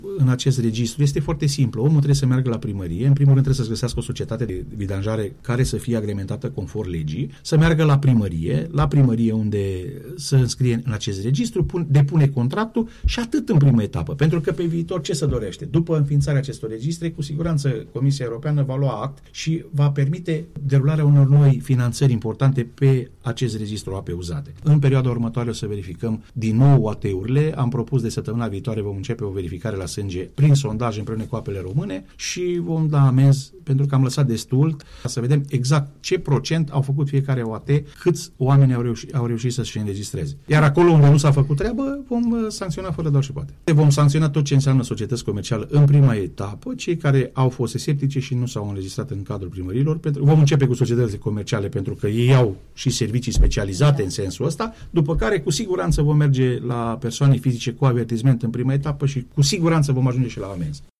în acest registru este foarte simplu. Omul trebuie să meargă la primărie, în primul rând trebuie să găsească o societate de vidanjare care să fie agrementată conform legii, să meargă la primărie unde să înscrie în acest registru, depune contractul și atât în primă etapă. Pentru că pe viitor ce se dorește? După înființarea acestor registre, cu siguranță Comisia Europeană va lua act și va permite derularea unor noi finanțări importante pe acest registru ape uzate. În perioada următoare o să verificăm din nou AT-urile. Am propus de săptămâna viitoare vom începe o verificare la sânge prin sondaj împreună cu apele române și vom da amenzi pentru că am lăsat destul ca să vedem exact ce procent au făcut fiecare OAT, câți oameni au reușit să-și înregistreze. Iar acolo unde nu s-a făcut treabă, vom sancționa fără doar și poate. Vom sancționa tot ce înseamnă societăți comerciale în prima etapă, cei care au fost sceptice și nu s-au înregistrat în cadrul primărilor. Vom începe cu societățile comerciale pentru că ei au și servicii specializate în sensul ăsta, după care cu siguranță vom merge la persoane fizice cu avertisment în prima etapă și cu siguranță vom ajunge și la amenzi.